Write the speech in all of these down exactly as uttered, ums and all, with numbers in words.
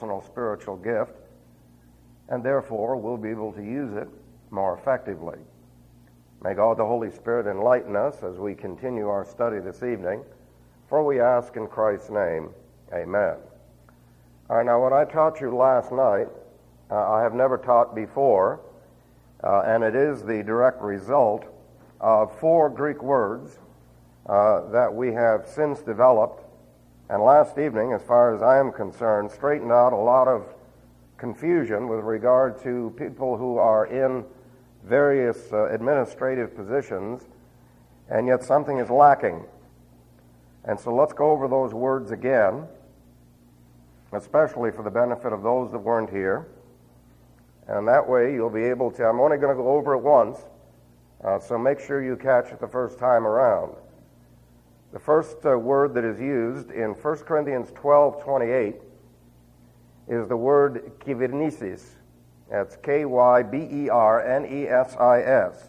personal spiritual gift, and therefore we'll be able to use it more effectively. May God the Holy Spirit enlighten us as we continue our study this evening, for we ask in Christ's name, amen. All right, now what I taught you last night, uh, I have never taught before, uh, and it is the direct result of four Greek words uh, that we have since developed, and last evening, as far as I am concerned, straightened out a lot of confusion with regard to people who are in various uh, administrative positions, and yet something is lacking. And so let's go over those words again, especially for the benefit of those that weren't here. And that way you'll be able to, I'm only going to go over it once, uh, so make sure you catch it the first time around. The first uh, word that is used in First Corinthians twelve twenty-eight is the word kybernesis. That's K Y B E R N E S I S.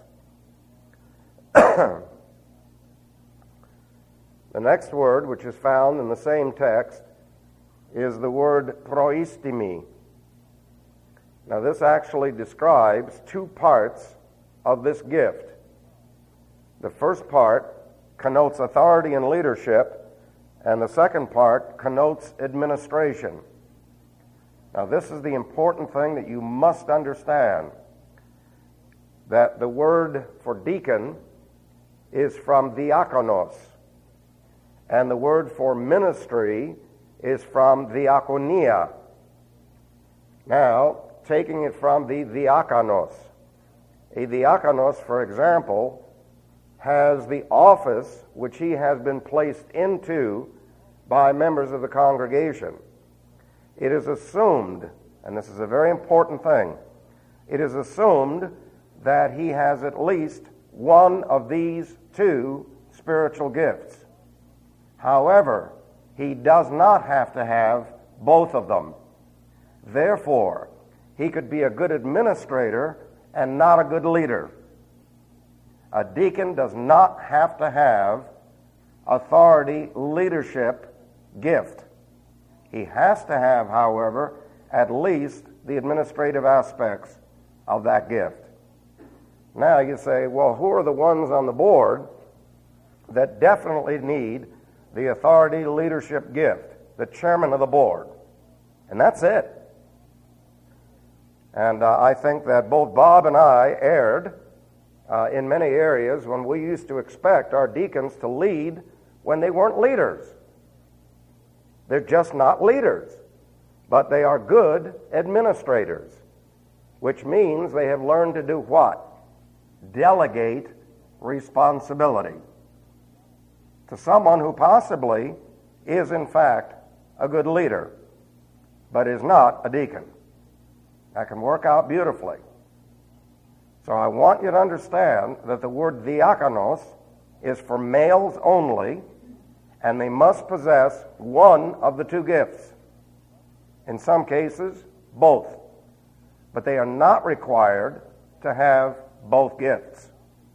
The next word, which is found in the same text, is the word proistimi. Now, this actually describes two parts of this gift. The first part connotes authority and leadership, and the second part connotes administration. Now, this is the important thing that you must understand, that the word for deacon is from diakonos, and the word for ministry is from diakonia. Now, taking it from the diakonos, a diakonos, for example, has the office which he has been placed into by members of the congregation. It is assumed, and this is a very important thing, it is assumed that he has at least one of these two spiritual gifts. However, he does not have to have both of them. Therefore, he could be a good administrator and not a good leader. A deacon does not have to have authority, leadership gift. He has to have, however, at least the administrative aspects of that gift. Now you say, well, who are the ones on the board that definitely need the authority leadership gift? The chairman of the board. And that's it. And uh, I think that both Bob and I erred uh, in many areas when we used to expect our deacons to lead when they weren't leaders. They're just not leaders, but they are good administrators, which means they have learned to do what? Delegate responsibility to someone who possibly is, in fact, a good leader, but is not a deacon. That can work out beautifully. So I want you to understand that the word diakonos is for males only, and they must possess one of the two gifts. In some cases, both. But they are not required to have both gifts.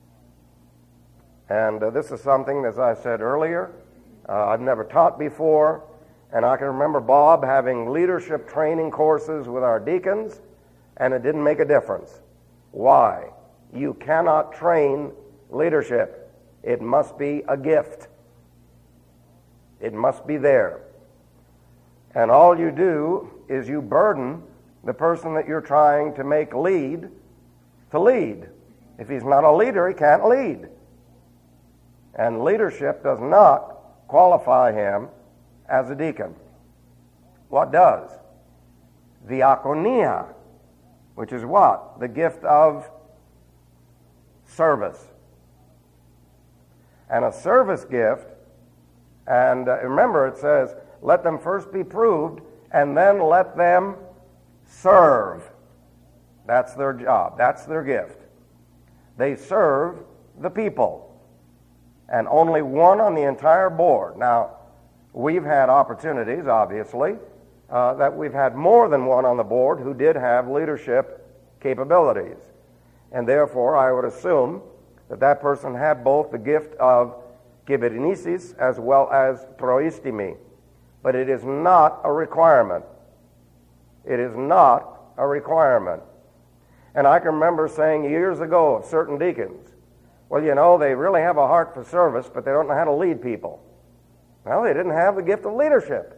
And uh, this is something, as I said earlier, uh, I've never taught before, and I can remember Bob having leadership training courses with our deacons, and it didn't make a difference. Why? You cannot train leadership. It must be a gift. It must be there. And all you do is you burden the person that you're trying to make lead to lead. If he's not a leader, he can't lead. And leadership does not qualify him as a deacon. What does? Diakonia, which is what? The gift of service. And a service gift, and uh, remember it says, let them first be proved, and then let them serve. That's their job. That's their gift. They serve the people. And only one on the entire board. Now, we've had opportunities, obviously, uh, that we've had more than one on the board who did have leadership capabilities. And therefore, I would assume that that person had both the gift of kybernesis as well as proistimi. But it is not a requirement. It is not a requirement. And I can remember saying years ago of certain deacons, well, you know, they really have a heart for service, but they don't know how to lead people. Well, they didn't have the gift of leadership.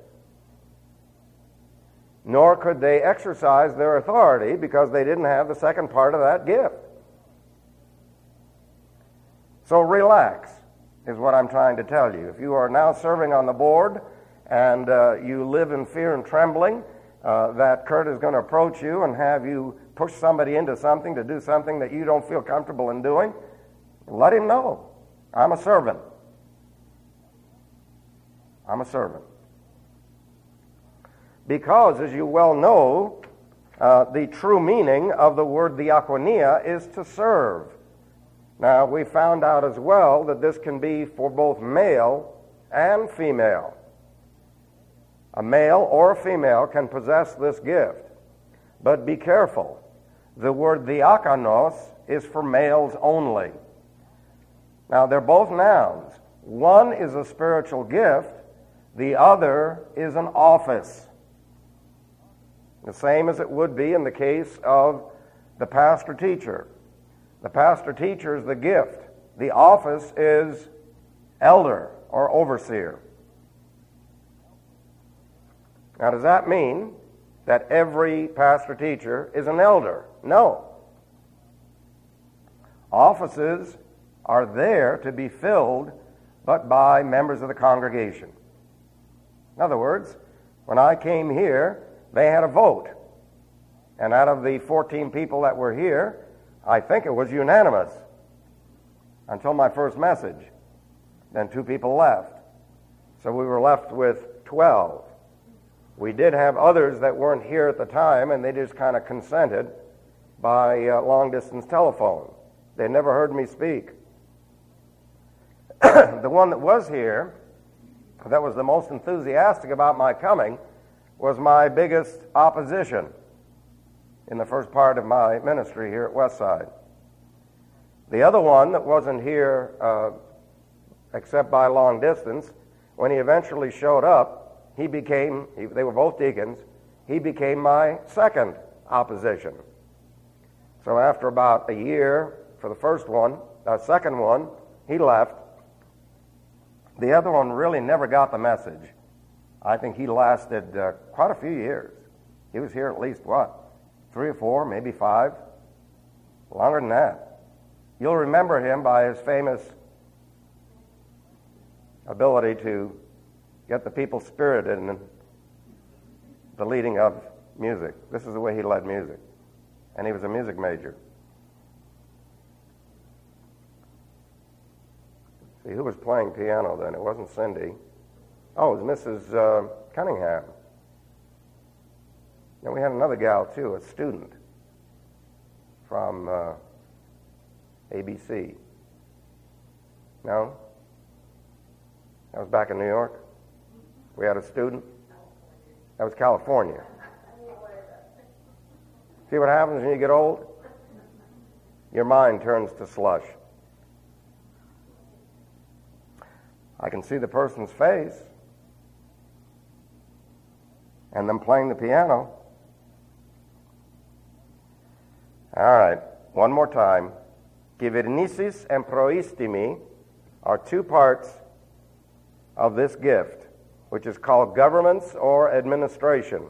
Nor could they exercise their authority because they didn't have the second part of that gift. So relax is what I'm trying to tell you. If you are now serving on the board and uh, you live in fear and trembling uh, that Kurt is going to approach you and have you push somebody into something to do something that you don't feel comfortable in doing, let him know. I'm a servant. I'm a servant. Because, as you well know, uh, the true meaning of the word diakonia is to serve. Now, we found out as well that this can be for both male and female. A male or a female can possess this gift. But be careful. The word diakonos is for males only. Now, they're both nouns. One is a spiritual gift. The other is an office. The same as it would be in the case of the pastor-teacher. The pastor-teacher is the gift. The office is elder or overseer. Now, does that mean that every pastor-teacher is an elder? No. Offices are there to be filled, but by members of the congregation. In other words, when I came here, they had a vote. And out of the fourteen people that were here, I think it was unanimous until my first message. Then two people left. So we were left with twelve. We did have others that weren't here at the time, and they just kind of consented by uh, long-distance telephone. They never heard me speak. The one that was here, that was the most enthusiastic about my coming, was my biggest opposition in the first part of my ministry here at Westside. The other one that wasn't here uh, except by long distance, when he eventually showed up, he became, he, they were both deacons, he became my second opposition. So after about a year for the first one, the second one, he left. The other one really never got the message. I think he lasted uh, quite a few years. He was here at least, what, three or four, maybe five? Longer than that. You'll remember him by his famous ability to get the people spirited in the leading of music. This is the way he led music. And he was a music major. See, who was playing piano then? It wasn't Cindy. Oh, it was Missus Uh, Cunningham. Then we had another gal, too, a student from uh, A B C. No? That was back in New York. We had a student. That was California. See what happens when you get old? Your mind turns to slush. I can see the person's face and them playing the piano. All right, one more time. Κυβερνήσεις and proistimi are two parts of this gift, which is called governments or administration.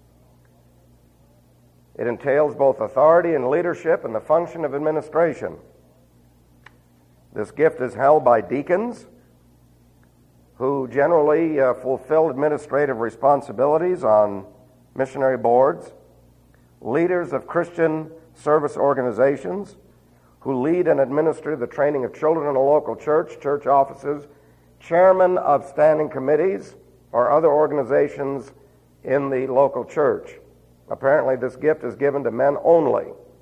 It entails both authority and leadership and the function of administration. This gift is held by deacons, who generally uh, fulfill administrative responsibilities on missionary boards, leaders of Christian service organizations, who lead and administer the training of children in a local church, church offices, chairman of standing committees, or other organizations in the local church. Apparently, this gift is given to men only.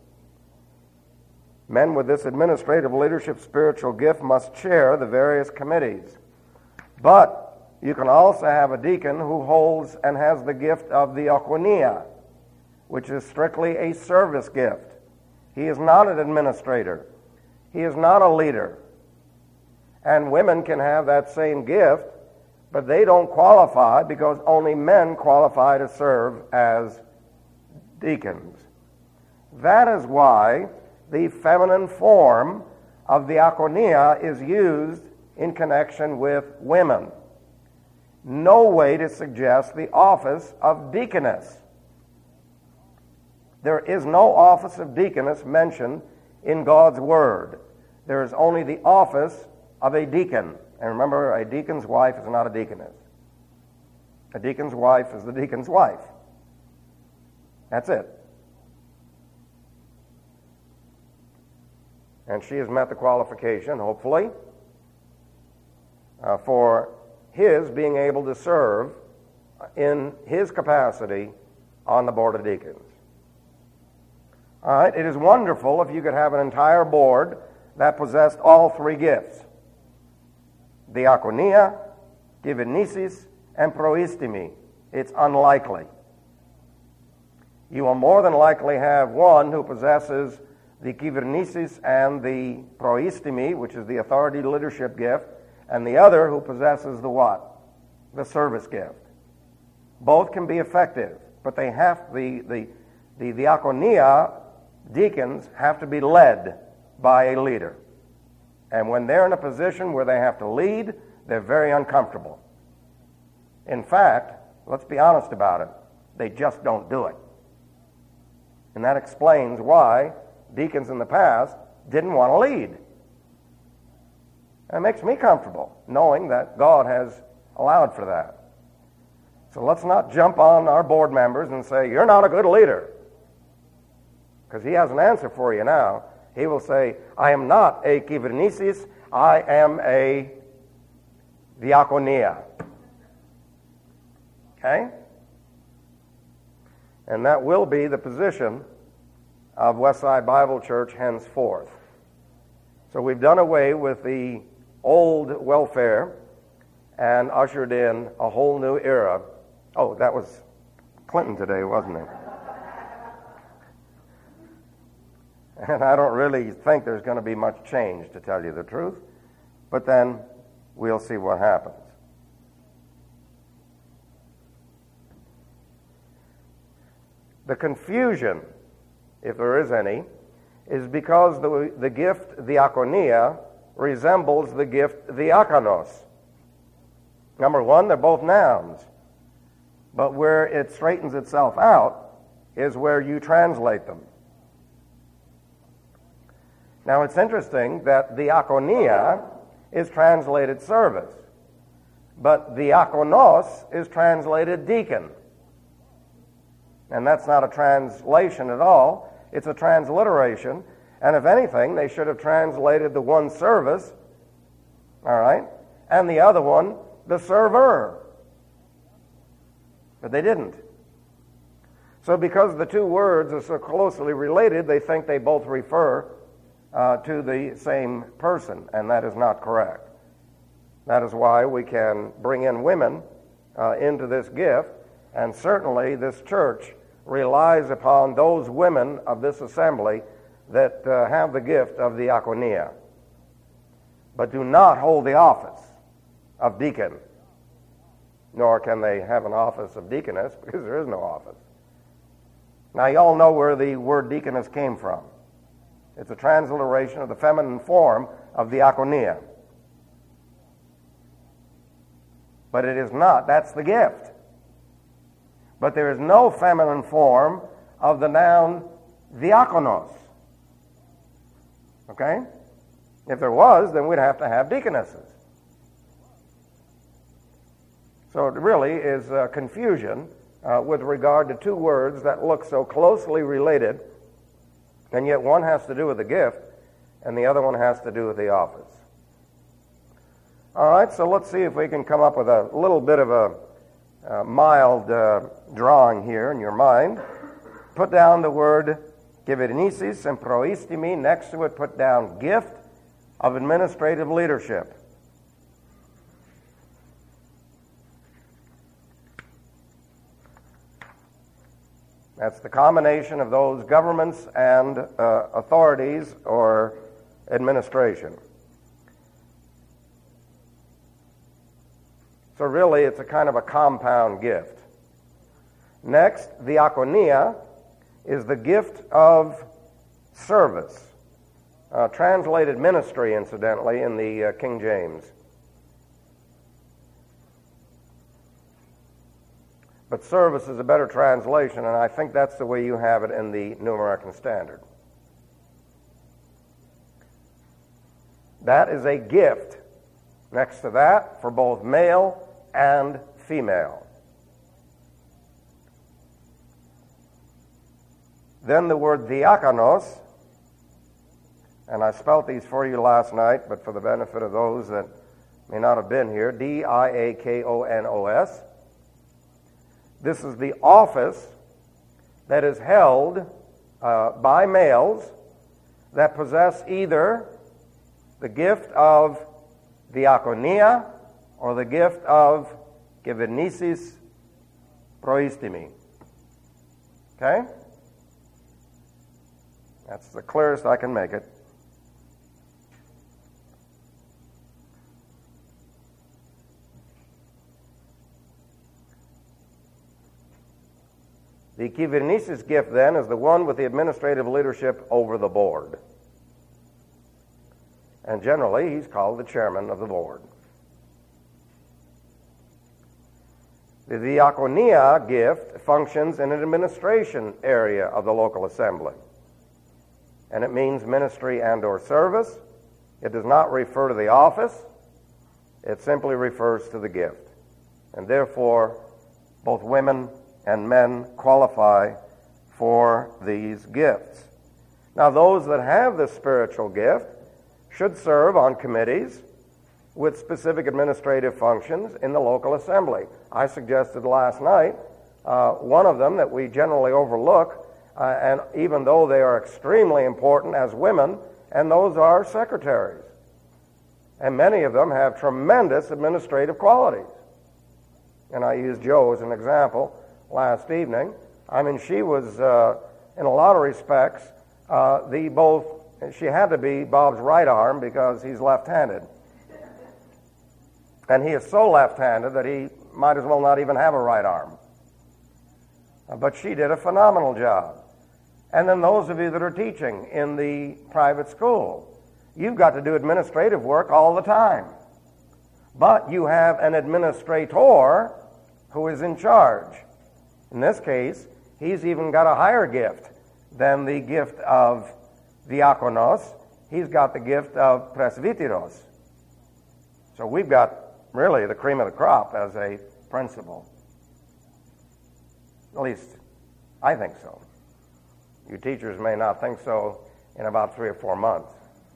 Men with this administrative leadership spiritual gift must chair the various committees. But you can also have a deacon who holds and has the gift of the diakonia, which is strictly a service gift. He is not an administrator. He is not a leader. And women can have that same gift, but they don't qualify because only men qualify to serve as deacons. That is why the feminine form of diakonia is used in connection with women. No way to suggest the office of deaconess. There is no office of deaconess mentioned in God's Word. There is only the office of a deacon. And remember, a deacon's wife is not a deaconess. A deacon's wife is the deacon's wife. That's it. And she has met the qualification, hopefully, uh, for his being able to serve in his capacity on the board of deacons. All right, it is wonderful if you could have an entire board that possessed all three gifts: diakonia, kybernesis, and proistimi. It's unlikely. You will more than likely have one who possesses the kybernesis and the proistimi, which is the authority leadership gift, and the other who possesses the what? The service gift. Both can be effective, but they have the the the diakonia deacons have to be led by a leader. And when they're in a position where they have to lead, they're very uncomfortable. In fact, let's be honest about it, they just don't do it. And that explains why deacons in the past didn't want to lead. And it makes me comfortable knowing that God has allowed for that. So let's not jump on our board members and say, you're not a good leader. Because he has an answer for you now. He will say, I am not a kybernesis, I am a diakonia. Okay? And that will be the position of Westside Bible Church henceforth. So we've done away with the old welfare and ushered in a whole new era. Oh, that was Clinton today, wasn't it? And I don't really think there's going to be much change, to tell you the truth. But then we'll see what happens. The confusion, if there is any, is because the, the gift diakonia resembles the gift diakonos. Number one, they're both nouns. But where it straightens itself out is where you translate them. Now, it's interesting that diakonia is translated service, but diakonos is translated deacon. And that's not a translation at all. It's a transliteration. And if anything, they should have translated the one service, all right, and the other one the server. But they didn't. So because the two words are so closely related, they think they both refer uh, to the same person, and that is not correct. That is why we can bring in women uh, into this gift, and certainly this church relies upon those women of this assembly that uh, have the gift of diakonia, but do not hold the office of deacon, nor can they have an office of deaconess, because there is no office. Now, you all know where the word deaconess came from. It's a transliteration of the feminine form of diakonia. But it is not. That's the gift. But there is no feminine form of the noun diakonos. Okay? If there was, then we'd have to have deaconesses. So it really is uh, confusion uh, with regard to two words that look so closely related, and yet one has to do with the gift, and the other one has to do with the office. All right, so let's see if we can come up with a little bit of a uh, mild uh, drawing here in your mind. Put down the word kybernesis and proistimi. Next to it, put down gift of administrative leadership. That's the combination of those governments and uh, authorities or administration. So really, it's a kind of a compound gift. Next, diakonia is the gift of service, uh, translated ministry, incidentally, in the uh, King James. But service is a better translation, and I think that's the way you have it in the New American Standard. That is a gift next to that for both male and female. Then the word diakonos, and I spelt these for you last night, but for the benefit of those that may not have been here, D I A K O N O S. This is the office that is held uh, by males that possess either the gift of diakonia or the gift of kyvernesis proistimi. Okay? That's the clearest I can make it. The kyvernesis gift, then, is the one with the administrative leadership over the board. And generally, he's called the chairman of the board. The diakonia gift functions in an administration area of the local assembly. And it means ministry and or service. It does not refer to the office. It simply refers to the gift. And therefore, both women and men qualify for these gifts. Now, those that have this spiritual gift should serve on committees with specific administrative functions in the local assembly. I suggested last night uh, one of them that we generally overlook, uh, and even though they are extremely important as women, and those are secretaries. And many of them have tremendous administrative qualities. And I used Jo as an example last evening. I mean, she was, uh, in a lot of respects, uh, the both, she had to be Bob's right arm because he's left-handed. And he is so left-handed that he might as well not even have a right arm. Uh, but she did a phenomenal job. And then those of you that are teaching in the private school, you've got to do administrative work all the time. But you have an administrator who is in charge. In this case, he's even got a higher gift than the gift of diakonos. He's got the gift of presbyteros. So we've got really the cream of the crop as a principal. At least, I think so. You teachers may not think so in about three or four months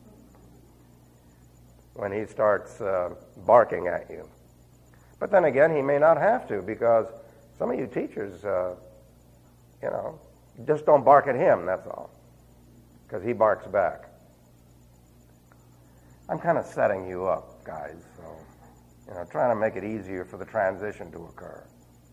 when he starts uh, barking at you. But then again, he may not have to, because some of you teachers, uh, you know, just don't bark at him, that's all, because he barks back. I'm kind of setting you up, guys, so, you know, trying to make it easier for the transition to occur.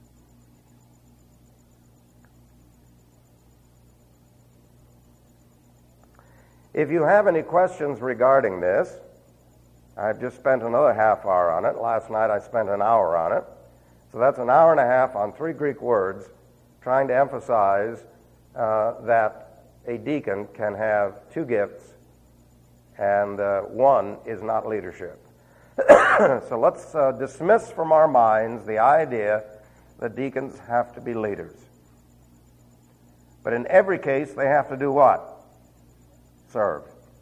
If you have any questions regarding this, I've just spent another half hour on it. Last night I spent an hour on it. So that's an hour and a half on three Greek words, trying to emphasize uh, that a deacon can have two gifts, and uh, one is not leadership. So let's uh, dismiss from our minds the idea that deacons have to be leaders. But in every case, they have to do what? Serve.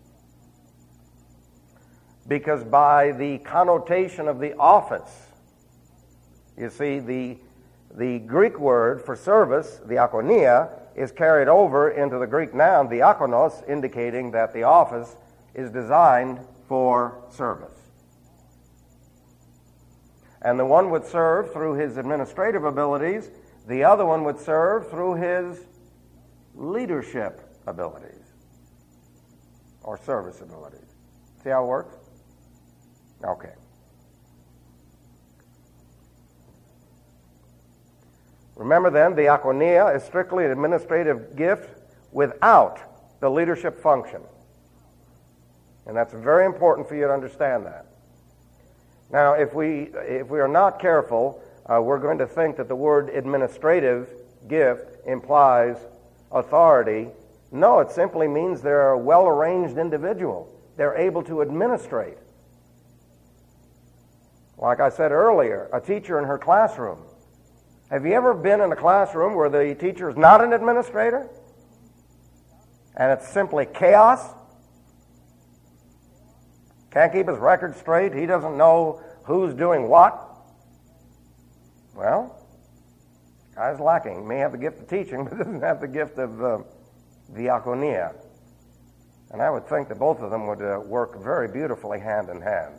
Because by the connotation of the office, you see, the, the Greek word for service, diakonia, is carried over into the Greek noun, diakonos, indicating that the office is designed for service. And the one would serve through his administrative abilities, the other one would serve through his leadership abilities, or service abilities. See how it works? Okay. Remember then, diakonia is strictly an administrative gift without the leadership function. And that's very important for you to understand that. Now, if we if we are not careful, uh, we're going to think that the word administrative gift implies authority. No, it simply means they're a well-arranged individual. They're able to administrate. Like I said earlier, a teacher in her classroom. Have you ever been in a classroom where the teacher is not an administrator? And it's simply chaos? Can't keep his record straight. He doesn't know who's doing what. Well, guy's lacking. He may have the gift of teaching, but doesn't have the gift of uh, diaconia. And I would think that both of them would uh, work very beautifully hand in hand.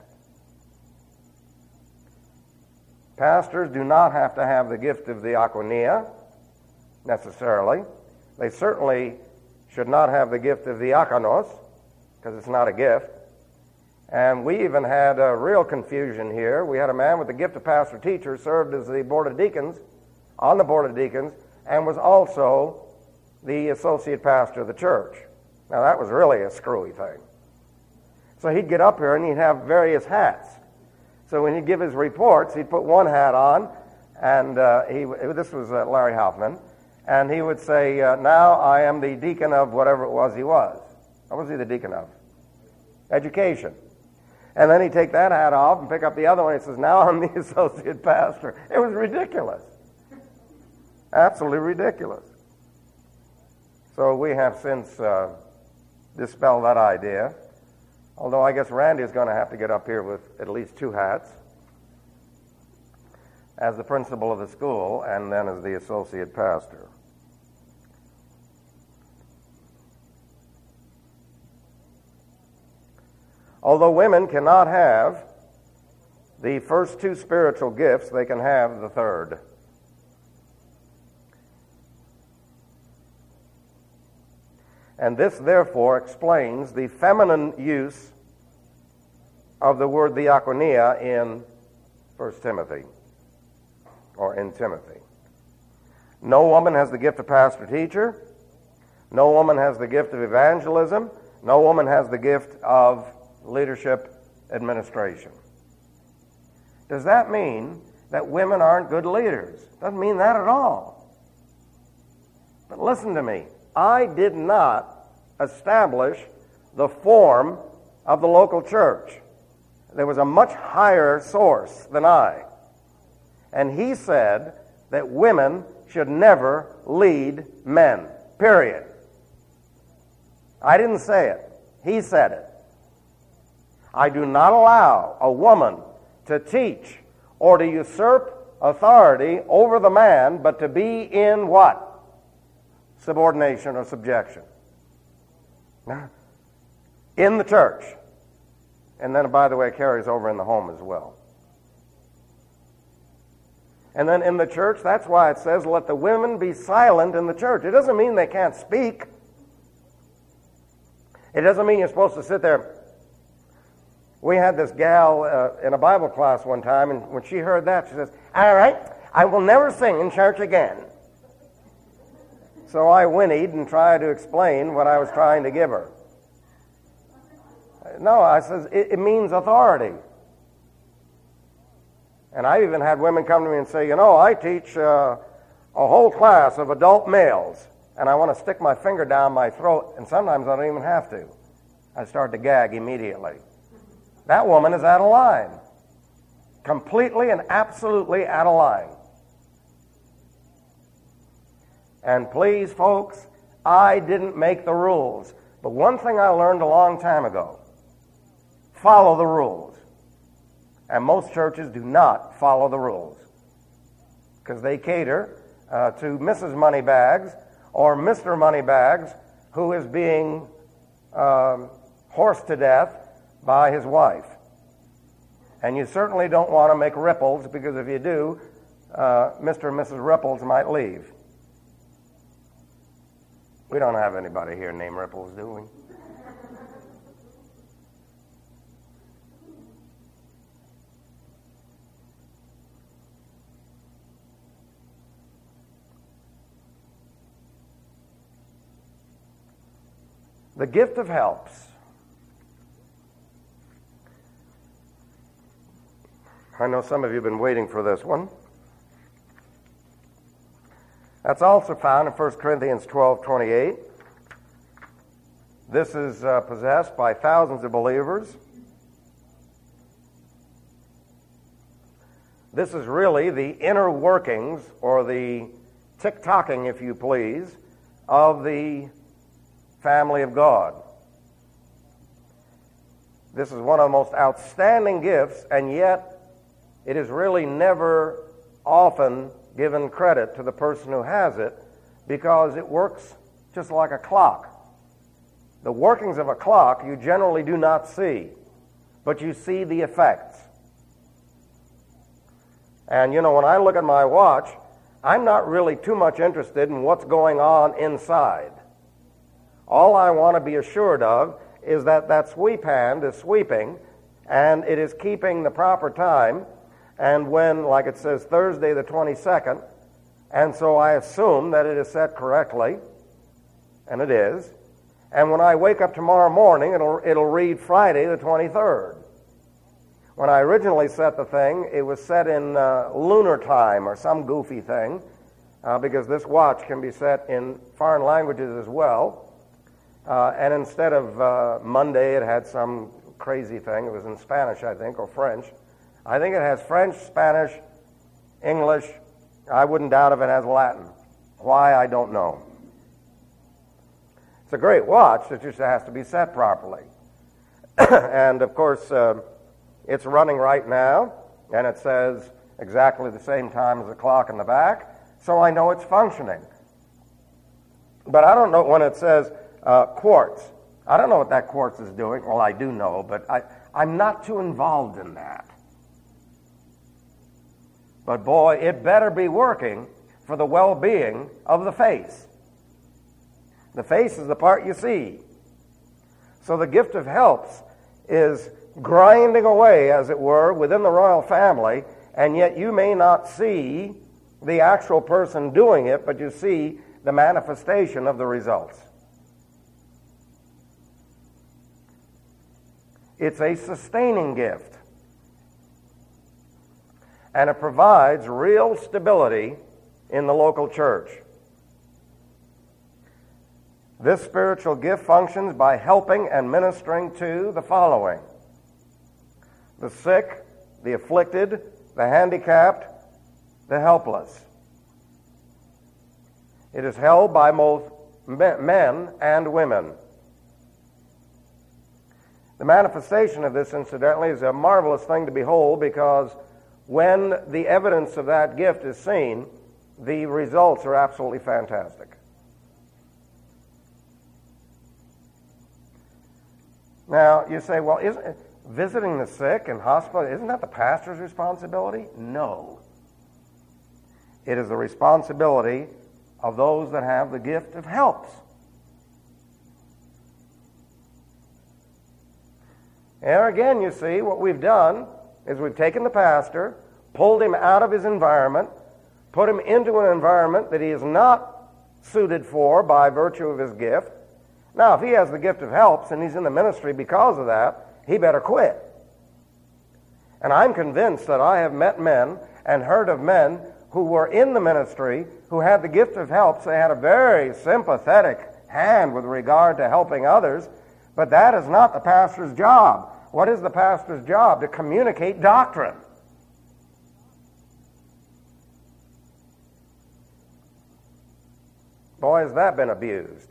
Pastors do not have to have the gift of diaconia, necessarily. They certainly should not have the gift of diakonos, because it's not a gift. And we even had a real confusion here. We had a man with the gift of pastor-teacher served as the board of deacons, on the board of deacons, and was also the associate pastor of the church. Now, that was really a screwy thing. So he'd get up here and he'd have various hats. So when he'd give his reports, he'd put one hat on, and uh, he this was uh, Larry Hoffman, and he would say, uh, now I am the deacon of whatever it was he was. What was he the deacon of? Education. And then he'd take that hat off and pick up the other one. He says, now I'm the associate pastor. It was ridiculous. Absolutely ridiculous. So we have since uh, dispelled that idea. Although I guess Randy is going to have to get up here with at least two hats, as the principal of the school and then as the associate pastor. Although women cannot have the first two spiritual gifts, they can have the third. And this, therefore, explains the feminine use of the word diaconia in First Timothy, or in Timothy. No woman has the gift of pastor-teacher. No woman has the gift of evangelism. No woman has the gift of leadership administration. Does that mean that women aren't good leaders? Doesn't mean that at all. But listen to me. I did not establish the form of the local church. There was a much higher source than I. And he said that women should never lead men, period. I didn't say it. He said it. I do not allow a woman to teach or to usurp authority over the man, but to be in what? Subordination or subjection. In the church. And then, by the way, it carries over in the home as well. And then in the church, that's why it says, let the women be silent in the church. It doesn't mean they can't speak. It doesn't mean you're supposed to sit there. We had this gal uh, in a Bible class one time, and when she heard that, she says, all right, I will never sing in church again. So I whinnied and tried to explain what I was trying to give her. No, I says, it, it means authority. And I even had women come to me and say, you know, I teach uh, a whole class of adult males, and I want to stick my finger down my throat, and sometimes I don't even have to. I start to gag immediately. That woman is out of line. Completely and absolutely out of line. And please, folks, I didn't make the rules. But one thing I learned a long time ago, follow the rules. And most churches do not follow the rules because they cater uh, to Missus Moneybags or Mister Moneybags who is being um, horsed to death by his wife. And you certainly don't want to make ripples, because if you do, uh, Mister and Missus Ripples might leave. We don't have anybody here named Ripples, do we? The gift of helps. I know some of you have been waiting for this one. That's also found in First Corinthians twelve twenty-eight. This is uh, possessed by thousands of believers. This is really the inner workings, or the tick-tocking, if you please, of the family of God. This is one of the most outstanding gifts, and yet it is really never often given credit to the person who has it, because it works just like a clock. The workings of a clock you generally do not see, but you see the effects. And you know, when I look at my watch, I'm not really too much interested in what's going on inside. All I want to be assured of is that that sweep hand is sweeping, and it is keeping the proper time. And when, like it says, Thursday the twenty-second, and so I assume that it is set correctly, and it is. And when I wake up tomorrow morning, it'll it'll read Friday the twenty-third. When I originally set the thing, it was set in uh, lunar time or some goofy thing, uh, because this watch can be set in foreign languages as well. Uh, and instead of uh, Monday, it had some crazy thing. It was in Spanish, I think, or French. I think it has French, Spanish, English. I wouldn't doubt if it has Latin. Why, I don't know. It's a great watch. It just has to be set properly. And, of course, uh, it's running right now, and it says exactly the same time as the clock in the back, so I know it's functioning. But I don't know when it says uh, quartz. I don't know what that quartz is doing. Well, I do know, but I, I'm not too involved in that. But boy, it better be working for the well-being of the face. The face is the part you see. So the gift of helps is grinding away, as it were, within the royal family, and yet you may not see the actual person doing it, but you see the manifestation of the results. It's a sustaining gift, and it provides real stability in the local church. This spiritual gift functions by helping and ministering to the following: the sick, the afflicted, the handicapped, the helpless. It is held by both men and women. The manifestation of this, incidentally, is a marvelous thing to behold, because when the evidence of that gift is seen, the results are absolutely fantastic. Now, you say, well, isn't it visiting the sick in hospital, isn't that the pastor's responsibility? No. It is the responsibility of those that have the gift of helps. And again, you see, what we've done is we've taken the pastor, pulled him out of his environment, put him into an environment that he is not suited for by virtue of his gift. Now, if he has the gift of helps and he's in the ministry because of that, he better quit. And I'm convinced that I have met men and heard of men who were in the ministry who had the gift of helps. They had a very sympathetic hand with regard to helping others, but that is not the pastor's job. What is the pastor's job? To communicate doctrine. Boy, has that been abused.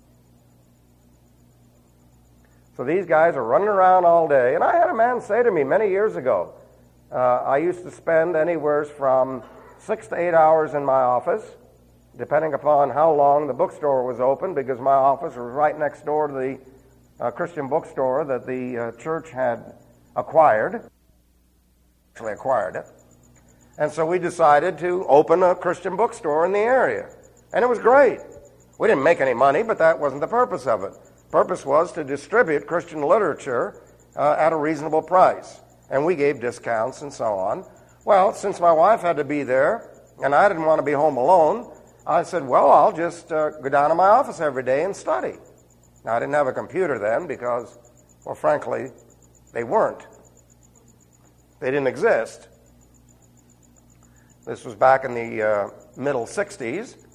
So these guys are running around all day. And I had a man say to me many years ago, uh, I used to spend anywhere from six to eight hours in my office, depending upon how long the bookstore was open, because my office was right next door to the uh, Christian bookstore that the uh, church had acquired. Actually acquired it. And so we decided to open a Christian bookstore in the area. And it was great. We didn't make any money, but that wasn't the purpose of it. Purpose was to distribute Christian literature uh, at a reasonable price. And we gave discounts and so on. Well, since my wife had to be there, and I didn't want to be home alone, I said, well, I'll just uh, go down to my office every day and study. Now, I didn't have a computer then because, well, frankly, they weren't. They didn't exist. This was back in the uh, middle sixties.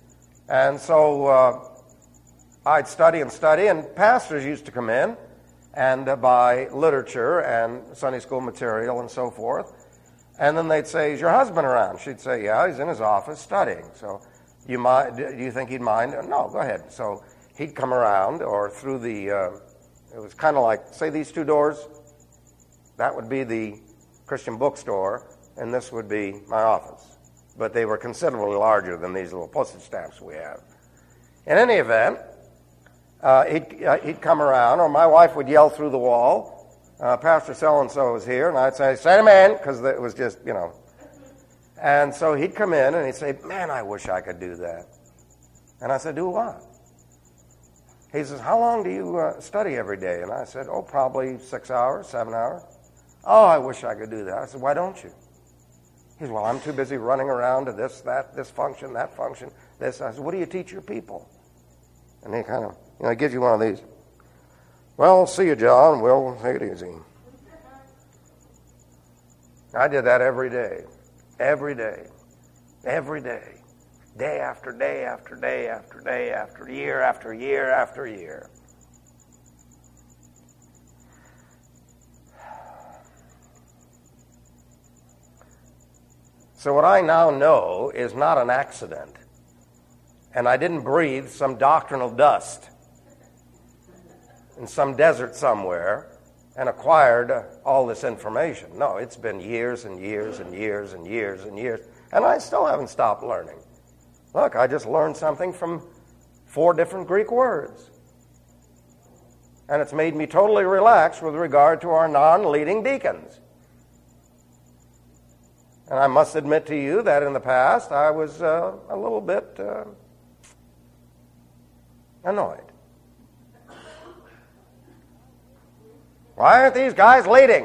And so uh, I'd study and study, and pastors used to come in and uh, buy literature and Sunday school material and so forth. And then they'd say, "Is your husband around?" She'd say, "Yeah, he's in his office studying." So, you might, do you think he'd mind? "No, go ahead." So he'd come around, or through the, uh, it was kind of like, say these two doors, that would be the Christian bookstore, and this would be my office. But they were considerably larger than these little postage stamps we have. In any event, uh, he'd, uh, he'd come around, or my wife would yell through the wall, Uh, Pastor so-and-so is here, and I'd say, "Send him in," because it was just, you know. And so he'd come in, and he'd say, "Man, I wish I could do that." And I said, "Do what?" He says, "How long do you uh, study every day?" And I said, "Oh, probably six hours, seven hours." "Oh, I wish I could do that." I said, "Why don't you?" He said, "Well, I'm too busy running around to this, that, this function, that function, this." I said, "What do you teach your people?" And he kind of, you know, he gives you one of these. "Well, see you, John. We'll take it easy." I did that every day, every day, every day, day after day after day after day after year after year after year. So what I now know is not an accident, and I didn't breathe some doctrinal dust in some desert somewhere and acquired uh, all this information. No, it's been years and years and years and years and years, and I still haven't stopped learning. Look, I just learned something from four different Greek words, and it's made me totally relaxed with regard to our non-leading deacons. And I must admit to you that in the past I was uh, a little bit uh, annoyed. Why aren't these guys leading?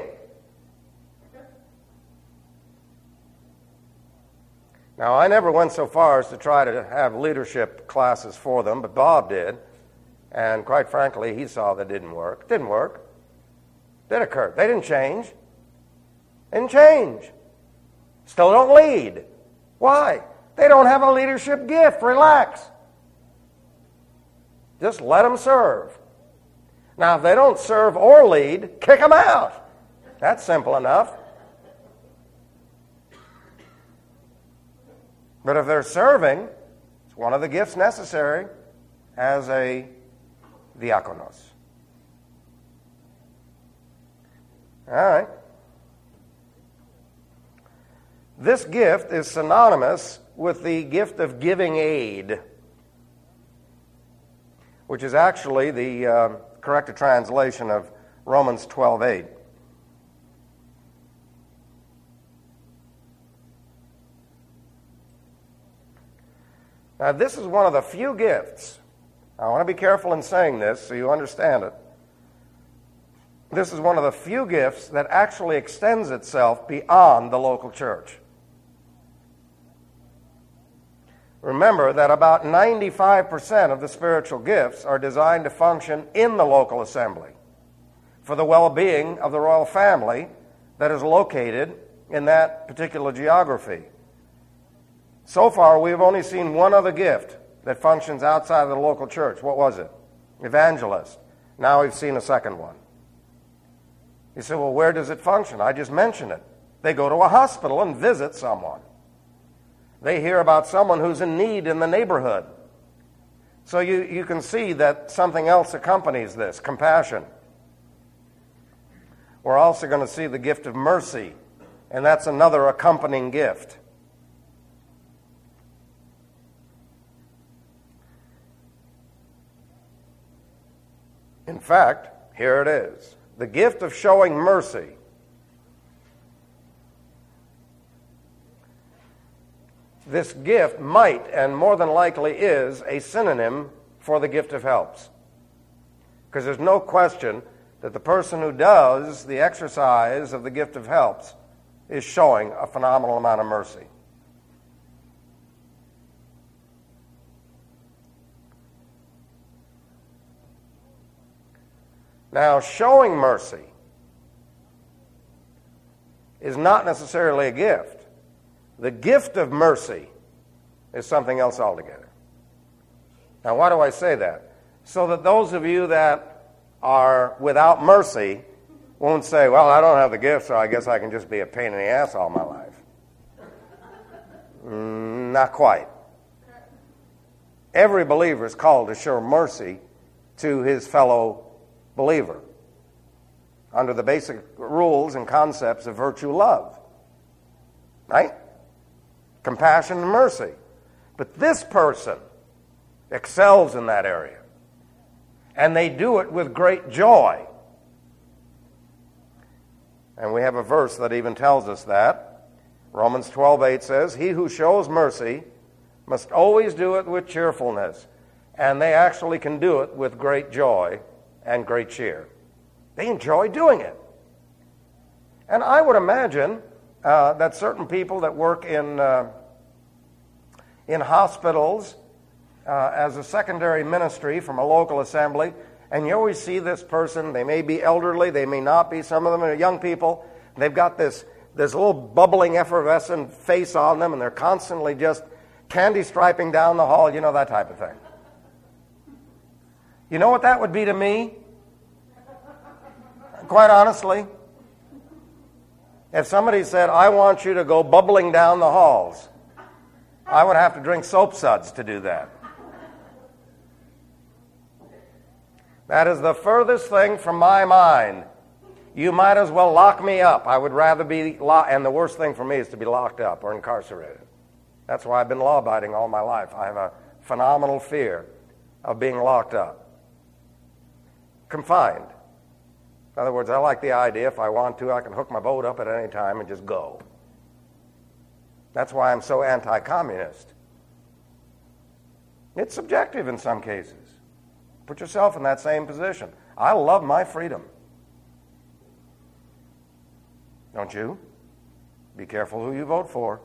Now, I never went so far as to try to have leadership classes for them, but Bob did. And quite frankly, he saw that it didn't work. It didn't work. It did occur. They didn't change. They didn't change. Still don't lead. Why? They don't have a leadership gift. Relax. Just let them serve. Now, if they don't serve or lead, kick them out. That's simple enough. But if they're serving, it's one of the gifts necessary as a diakonos. All right. This gift is synonymous with the gift of giving aid, which is actually the uh, corrected translation of Romans twelve eight. Now, this is one of the few gifts. I want to be careful in saying this so you understand it. This is one of the few gifts that actually extends itself beyond the local church. Remember that about ninety-five percent of the spiritual gifts are designed to function in the local assembly for the well-being of the royal family that is located in that particular geography. So far, we've only seen one other gift that functions outside of the local church. What was it? Evangelist. Now we've seen a second one. You say, well, where does it function? I just mentioned it. They go to a hospital and visit someone. They hear about someone who's in need in the neighborhood. So you, you can see that something else accompanies this, compassion. We're also going to see the gift of mercy, and that's another accompanying gift. In fact, here it is. The gift of showing mercy. This gift might, and more than likely is, a synonym for the gift of helps. Because there's no question that the person who does the exercise of the gift of helps is showing a phenomenal amount of mercy. Now, showing mercy is not necessarily a gift. The gift of mercy is something else altogether. Now, why do I say that? So that those of you that are without mercy won't say, well, I don't have the gift, so I guess I can just be a pain in the ass all my life. Mm, not quite. Every believer is called to show mercy to his fellow believer under the basic rules and concepts of virtue love. Right? Compassion and mercy. But this person excels in that area. And they do it with great joy. And we have a verse that even tells us that. Romans twelve eight says, he who shows mercy must always do it with cheerfulness. And they actually can do it with great joy and great cheer. They enjoy doing it. And I would imagine uh, that certain people that work in, uh, in hospitals uh, as a secondary ministry from a local assembly, and you always see this person, they may be elderly, they may not be, some of them are young people, they've got this, this little bubbling, effervescent face on them, and they're constantly just candy striping down the hall, you know, that type of thing. You know what that would be to me? Quite honestly, if somebody said, I want you to go bubbling down the halls, I would have to drink soap suds to do that. That is the furthest thing from my mind. You might as well lock me up. I would rather be locked, and the worst thing for me is to be locked up or incarcerated. That's why I've been law-abiding all my life. I have a phenomenal fear of being locked up. Confined. In other words, I like the idea, if I want to, I can hook my boat up at any time and just go. That's why I'm so anti-communist. It's subjective in some cases. Put yourself in that same position. I love my freedom. Don't you? Be careful who you vote for.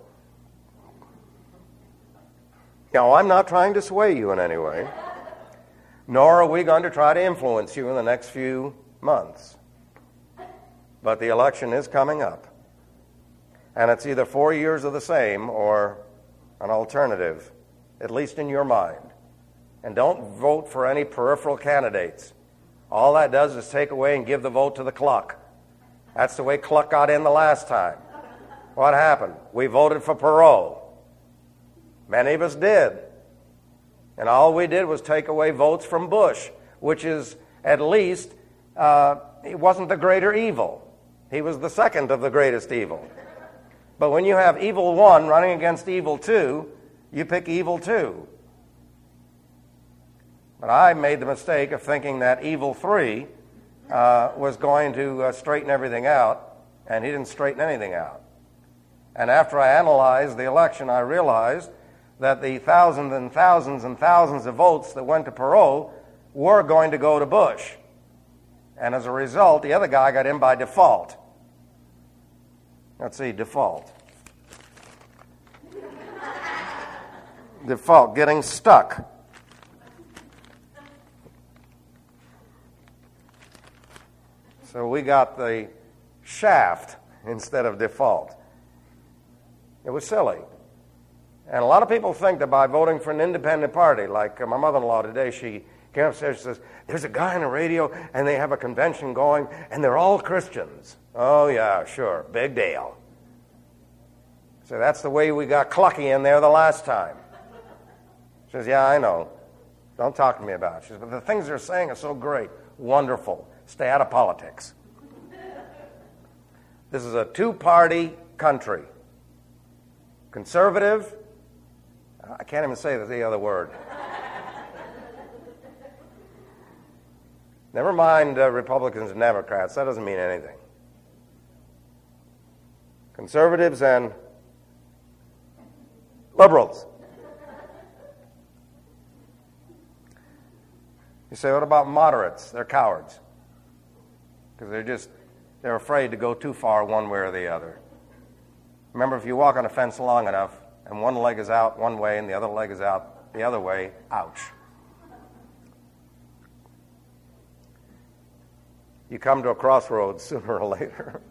No, I'm not trying to sway you in any way. Nor are we going to try to influence you in the next few months. But the election is coming up. And it's either four years of the same or an alternative, at least in your mind. And don't vote for any peripheral candidates. All that does is take away and give the vote to the cluck. That's the way Cluck got in the last time. What happened? We voted for Perot. Many of us did. And all we did was take away votes from Bush, which is at least, uh, he wasn't the greater evil. He was the second of the greatest evil. But when you have evil one running against evil two, you pick evil two. But I made the mistake of thinking that evil three uh, was going to uh, straighten everything out, and he didn't straighten anything out. And after I analyzed the election, I realized that the thousands and thousands and thousands of votes that went to Perot were going to go to Bush. And as a result, the other guy got in by default. Let's see, default. Default, getting stuck. So we got the shaft instead of default. It was silly. And a lot of people think that by voting for an independent party, like uh, my mother-in-law today, she came upstairs and says, there's a guy on the radio and they have a convention going and they're all Christians. Oh, yeah, sure, big deal. So that's the way we got Clucky in there the last time. She says, yeah, I know. Don't talk to me about it. She says, but the things they're saying are so great. Wonderful. Stay out of politics. This is a two-party country. Conservative, I can't even say the other word. Never mind uh, Republicans and Democrats. That doesn't mean anything. Conservatives and liberals. You say, what about moderates? They're cowards. Because they're just, they're afraid to go too far one way or the other. Remember, if you walk on a fence long enough and one leg is out one way and the other leg is out the other way, ouch. You come to a crossroads sooner or later.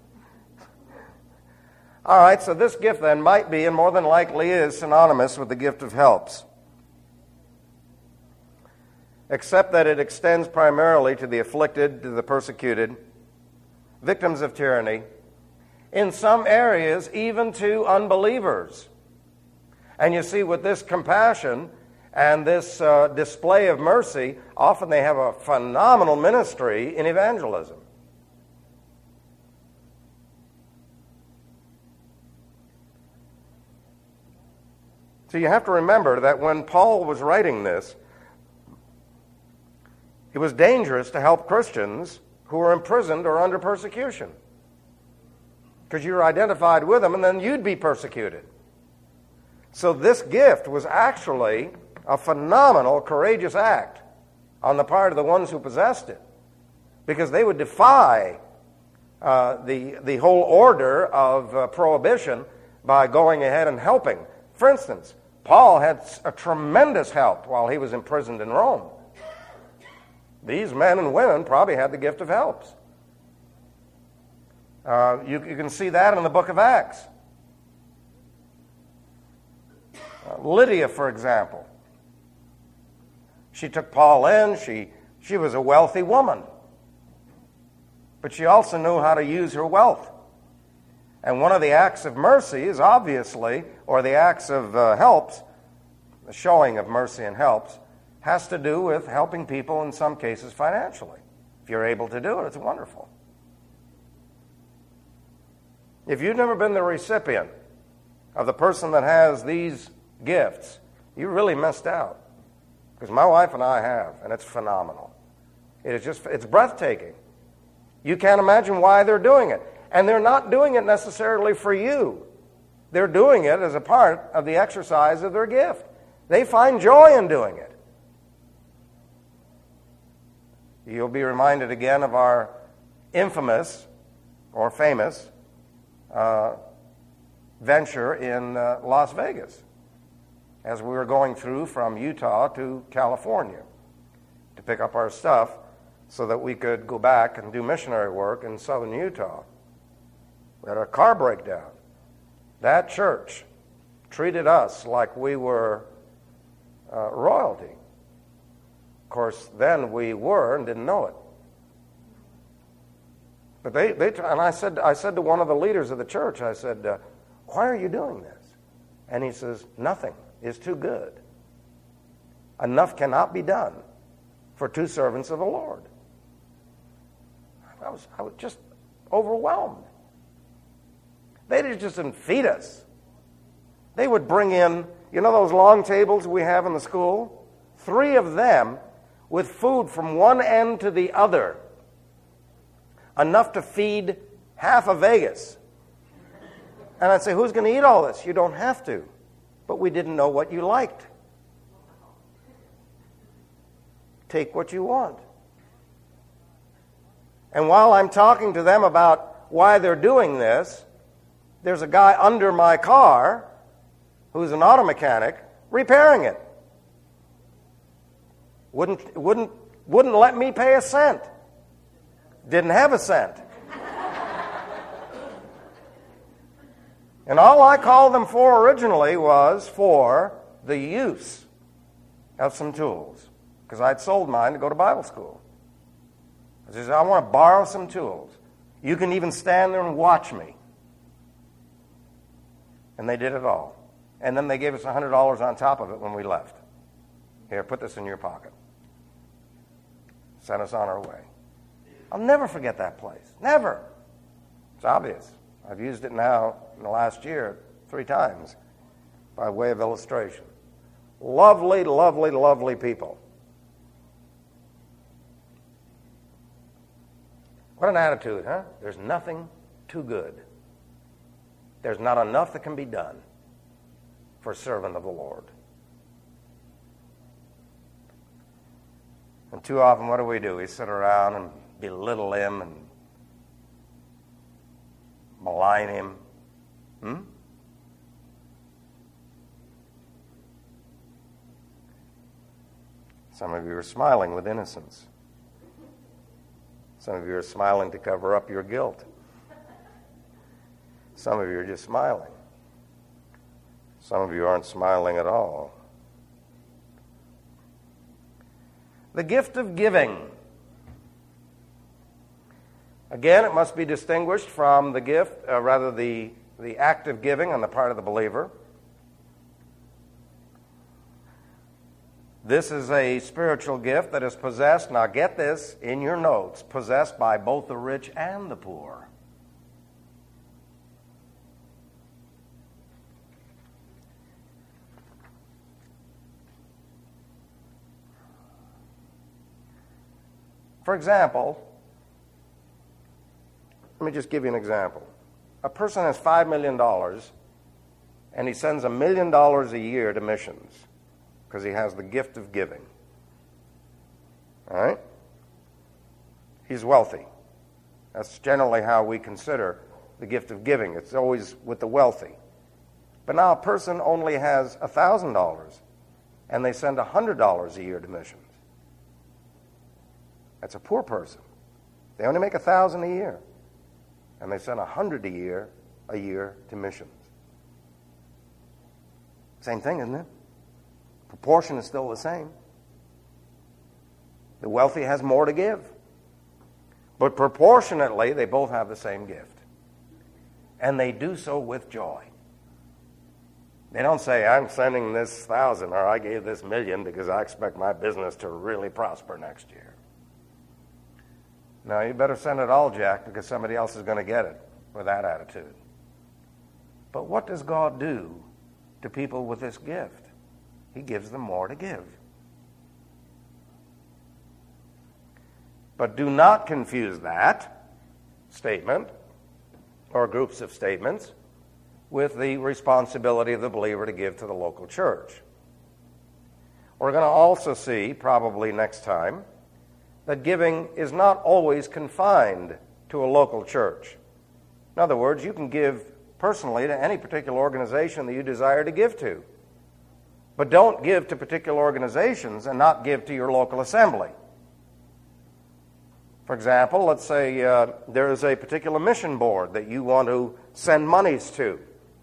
All right, so this gift then might be, and more than likely is, synonymous with the gift of helps. except that it extends primarily to the afflicted, to the persecuted, victims of tyranny, in some areas even to unbelievers. And you see, with this compassion and this uh, display of mercy, often they have a phenomenal ministry in evangelism. So you have to remember that when Paul was writing this, it was dangerous to help Christians who were imprisoned or under persecution, because you were identified with them and then you'd be persecuted. So this gift was actually a phenomenal, courageous act on the part of the ones who possessed it, because they would defy uh, the, the whole order of uh, prohibition by going ahead and helping. For instance, Paul had a tremendous help while he was imprisoned in Rome. These men and women probably had the gift of helps. Uh, you, you can see that in the book of Acts. Uh, Lydia, for example. She took Paul in. She, she was a wealthy woman. But she also knew how to use her wealth. And one of the acts of mercy is obviously, or the acts of uh, helps, the showing of mercy and helps, has to do with helping people in some cases financially. If you're able to do it, it's wonderful. If you've never been the recipient of the person that has these gifts, you really missed out. Because my wife and I have, and it's phenomenal. It is just, it's breathtaking. You can't imagine why they're doing it. And they're not doing it necessarily for you. They're doing it as a part of the exercise of their gift. They find joy in doing it. You'll be reminded again of our infamous or famous uh, venture in uh, Las Vegas as we were going through from Utah to California to pick up our stuff so that we could go back and do missionary work in southern Utah. We had a car breakdown. That church treated us like we were uh, royalty. Of course, then we were and didn't know it. But they, they and I said, I said to one of the leaders of the church, I said, uh, why are you doing this? And he says, nothing is too good. Enough cannot be done for two servants of the Lord. I was, I was just overwhelmed. They just didn't feed us. They would bring in, you know those long tables we have in the school? Three of them with food from one end to the other. Enough to feed half of Vegas. And I'd say, who's going to eat all this? You don't have to. But we didn't know what you liked. Take what you want. And while I'm talking to them about why they're doing this, there's a guy under my car who's an auto mechanic repairing it. Wouldn't, wouldn't, wouldn't let me pay a cent. Didn't have a cent. And all I called them for originally was for the use of some tools, because I'd sold mine to go to Bible school. I said, I want to borrow some tools. You can even stand there and watch me. And they did it all. And then they gave us one hundred dollars on top of it when we left. Here, put this in your pocket. Sent us on our way. I'll never forget that place. Never. It's obvious. I've used it now in the last year three times by way of illustration. Lovely, lovely, lovely people. What an attitude, huh? There's nothing too good. There's not enough that can be done for a servant of the Lord. And too often, what do we do? We sit around and belittle him and malign him. Hmm? Some of you are smiling with innocence. Some of you are smiling to cover up your guilt. Some of you are just smiling. Some of you aren't smiling at all. The gift of giving. Again, it must be distinguished from the gift, uh, rather the, the act of giving on the part of the believer. This is a spiritual gift that is possessed, now get this in your notes, possessed by both the rich and the poor. For example, let me just give you an example. A person has five million dollars and he sends a million dollars a year to missions because he has the gift of giving. All right? He's wealthy. That's generally how we consider the gift of giving. It's always with the wealthy. But now a person only has one thousand dollars and they send one hundred dollars a year to missions. That's a poor person. They only make one thousand dollars a year and they send one hundred dollars a year a year to missions. Same thing, isn't it? Proportion is still the same. The wealthy has more to give. But proportionately, they both have the same gift. And they do so with joy. They don't say, I'm sending this thousand or I gave this million because I expect my business to really prosper next year. No, you better send it all, Jack, because somebody else is going to get it with that attitude. But what does God do to people with this gift? He gives them more to give. But do not confuse that statement or groups of statements with the responsibility of the believer to give to the local church. We're going to also see, probably next time, that giving is not always confined to a local church. In other words, you can give personally to any particular organization that you desire to give to. But don't give to particular organizations and not give to your local assembly. For example, let's say uh, there is a particular mission board that you want to send monies to.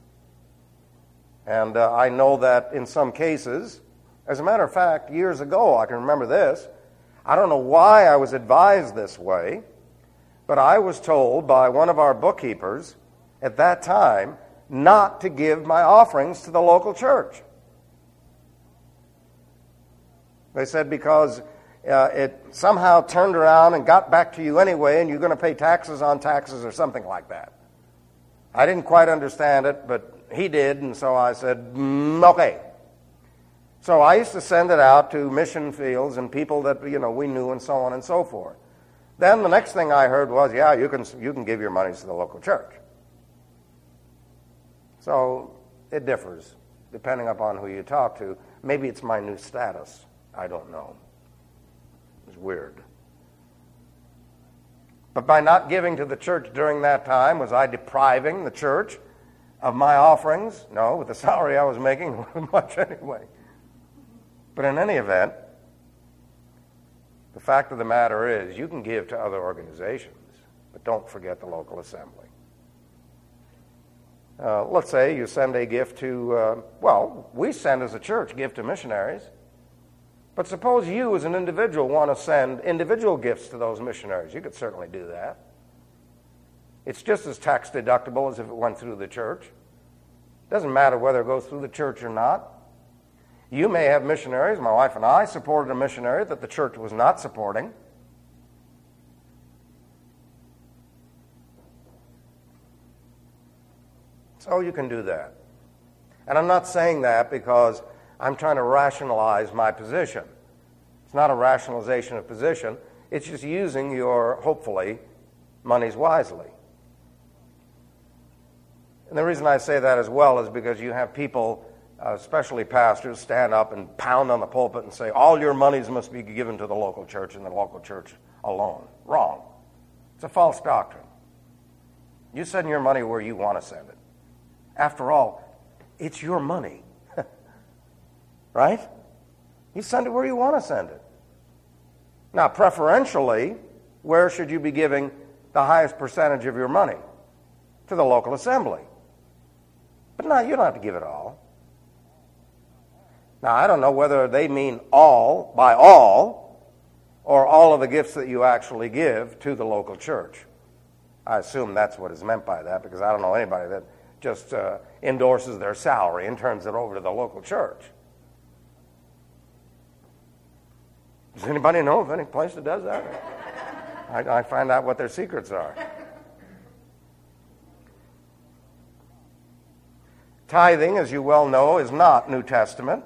And uh, I know that in some cases, as a matter of fact, years ago, I can remember this, I don't know why I was advised this way, but I was told by one of our bookkeepers at that time not to give my offerings to the local church. They said because uh, it somehow turned around and got back to you anyway, and you're going to pay taxes on taxes or something like that. I didn't quite understand it, but he did, and so I said, mm, okay. So I used to send it out to mission fields and people that, you know, we knew and so on and so forth. Then the next thing I heard was, yeah, you can you can give your monies to the local church. So it differs depending upon who you talk to. Maybe it's my new status. I don't know. It's weird. But by not giving to the church during that time, was I depriving the church of my offerings? No, with the salary I was making, it wasn't much anyway. But in any event, the fact of the matter is you can give to other organizations, but don't forget the local assembly. Uh, let's say you send a gift to, uh, well, we send as a church gift to missionaries. But suppose you as an individual want to send individual gifts to those missionaries. You could certainly do that. It's just as tax deductible as if it went through the church. It doesn't matter whether it goes through the church or not. You may have missionaries. My wife and I supported a missionary that the church was not supporting. So you can do that. And I'm not saying that because I'm trying to rationalize my position. It's not a rationalization of position. It's just using your, hopefully, monies wisely. And the reason I say that as well is because you have people, uh, especially pastors, stand up and pound on the pulpit and say, all your monies must be given to the local church and the local church alone. Wrong. It's a false doctrine. You send your money where you want to send it. After all, it's your money. Right? You send it where you want to send it. Now, preferentially, where should you be giving the highest percentage of your money? To the local assembly. But no, you don't have to give it all. Now, I don't know whether they mean all by all, or all of the gifts that you actually give to the local church. I assume that's what is meant by that, because I don't know anybody that just uh, endorses their salary and turns it over to the local church. Does anybody know of any place that does that? I, I find out what their secrets are. Tithing, as you well know, is not New Testament.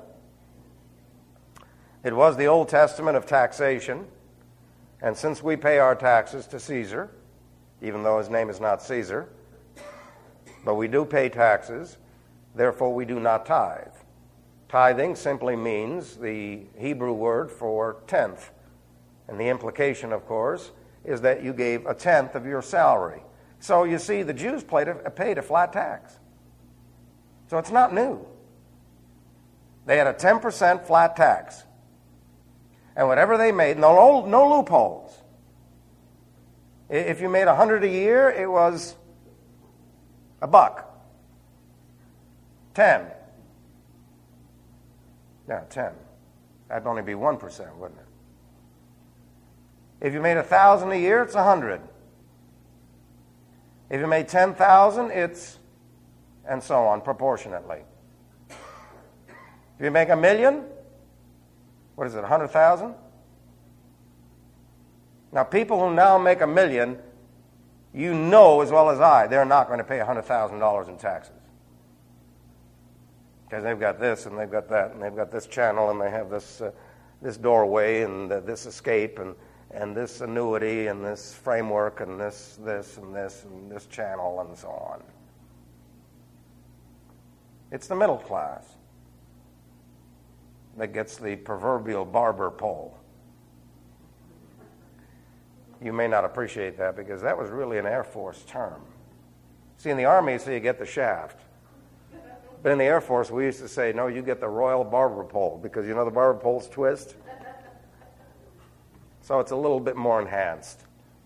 It was the Old Testament of taxation, and since we pay our taxes to Caesar, even though his name is not Caesar, but we do pay taxes, therefore we do not tithe. Tithing simply means the Hebrew word for tenth, and the implication, of course, is that you gave a tenth of your salary. So you see, the Jews paid a, paid a flat tax. So it's not new. They had a ten percent flat tax. And whatever they made, no, no loopholes. If you made a hundred a year, it was a buck. Ten. Yeah, ten. That'd only be one percent, wouldn't it? If you made a thousand a year, it's a hundred. If you made ten thousand, it's, and so on, proportionately. If you make a million, what is it, a hundred thousand? Now, people who now make a million, you know as well as I, they're not going to pay a hundred thousand dollars in taxes. Because they've got this, and they've got that, and they've got this channel, and they have this uh, this doorway, and uh, this escape, and, and this annuity, and this framework, and this, this, and this, and this channel, and so on. It's the middle class that gets the proverbial barber pole. You may not appreciate that because that was really an Air Force term. See, in the Army, so you get the shaft. But in the Air Force, we used to say, no, you get the royal barber pole, because you know the barber poles twist? So it's a little bit more enhanced.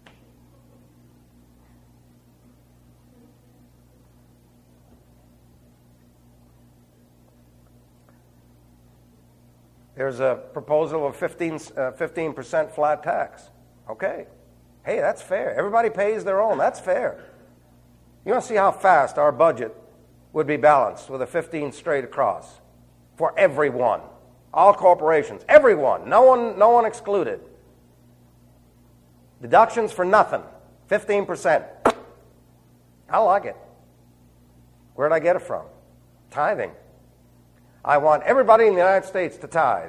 There's a proposal of fifteen, uh, fifteen percent flat tax. Okay. Hey, that's fair. Everybody pays their own. That's fair. You want to see how fast our budget would be balanced with a fifteen straight across for everyone, all corporations, everyone, no one, no one excluded. Deductions for nothing, fifteen percent. I like it. Where'd I get it from? Tithing. I want everybody in the United States to tithe.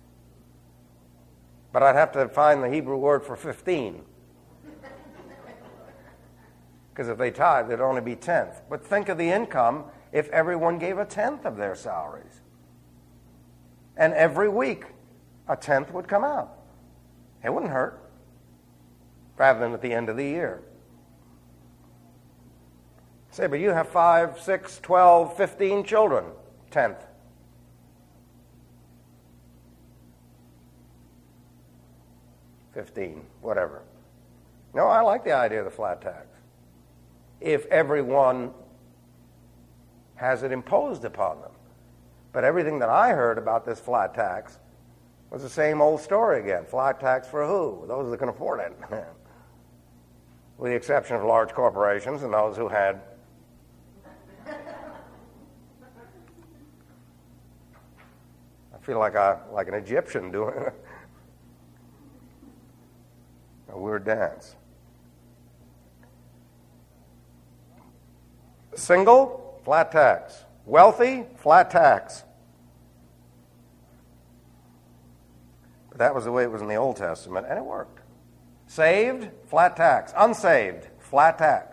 But I'd have to find the Hebrew word for fifteen. Because if they tithe, it'd only be tenth. But think of the income if everyone gave a tenth of their salaries. And every week, a tenth would come out. It wouldn't hurt. Rather than at the end of the year. Say, but you have five, six, twelve, fifteen children. Tenth. Fifteen, whatever. No, I like the idea of the flat tax. If everyone has it imposed upon them. But everything that I heard about this flat tax was the same old story again. Flat tax for who? Those that can afford it. With the exception of large corporations and those who had I feel like I like an Egyptian doing a weird dance. Single, flat tax. Wealthy, flat tax. But that was the way it was in the Old Testament, and it worked. Saved, flat tax. Unsaved, flat tax.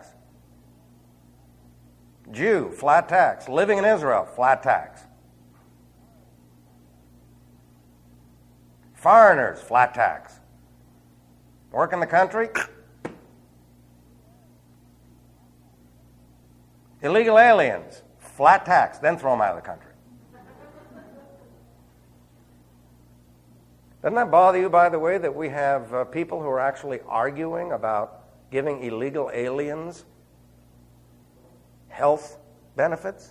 Jew, flat tax. Living in Israel, flat tax. Foreigners, flat tax. Work in the country. Illegal aliens, flat tax, then throw them out of the country. Doesn't that bother you, by the way, that we have uh, people who are actually arguing about giving illegal aliens health benefits?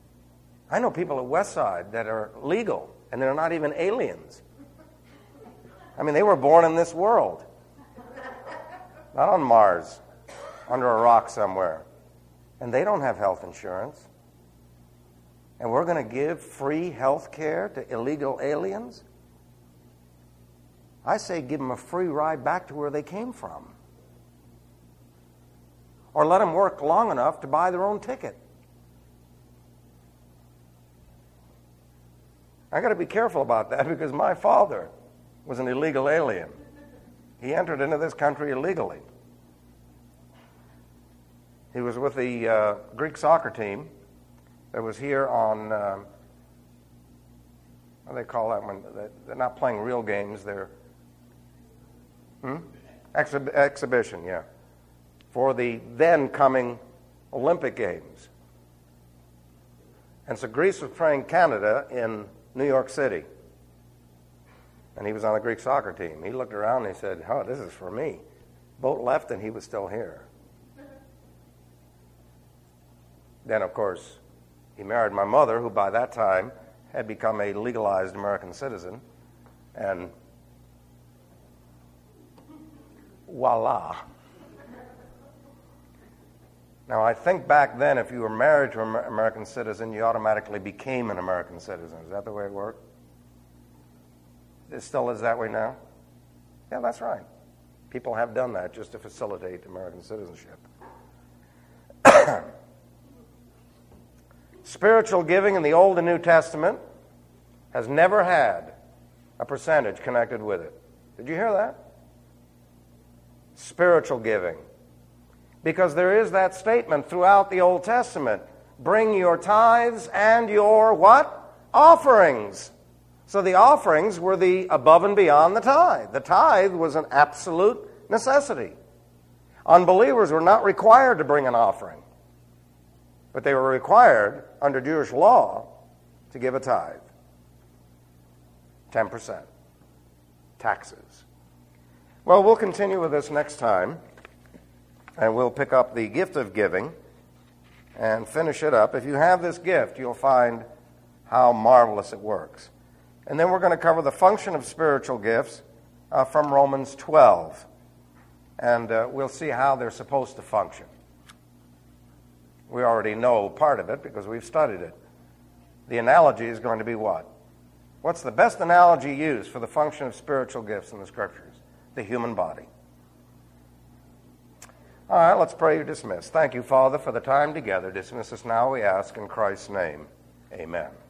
I know people at Westside that are legal, and they're not even aliens. I mean, they were born in this world, not on Mars, under a rock somewhere. And they don't have health insurance. And we're going to give free health care to illegal aliens? I say give them a free ride back to where they came from. Or let them work long enough to buy their own ticket. I got to be careful about that because my father was an illegal alien. He entered into this country illegally. He was with the uh, Greek soccer team that was here on, uh, what do they call that when they're not playing real games, they're hmm? Exhib- exhibition, yeah, for the then coming Olympic Games. And so Greece was playing Canada in New York City. And he was on the Greek soccer team. He looked around and he said, oh, this is for me. Boat left and he was still here. Then, of course, he married my mother, who by that time had become a legalized American citizen. And voila. Now, I think back then, if you were married to an American citizen, you automatically became an American citizen. Is that the way it worked? It still is that way now? Yeah, that's right. People have done that just to facilitate American citizenship. Spiritual giving in the Old and New Testament has never had a percentage connected with it. Did you hear that? Spiritual giving. Because there is that statement throughout the Old Testament. Bring your tithes and your what? Offerings. So the offerings were the above and beyond the tithe. The tithe was an absolute necessity. Unbelievers were not required to bring an offering. But they were required, under Jewish law, to give a tithe. ten percent. Taxes. Well, we'll continue with this next time. And we'll pick up the gift of giving and finish it up. If you have this gift, you'll find how marvelous it works. And then we're going to cover the function of spiritual gifts uh, from Romans twelve. And uh, we'll see how they're supposed to function. We already know part of it because we've studied it. The analogy is going to be what? What's the best analogy used for the function of spiritual gifts in the Scriptures? The human body. All right, let's pray. You're dismissed. Thank you, Father, for the time together. Dismiss us now, we ask, in Christ's name. Amen.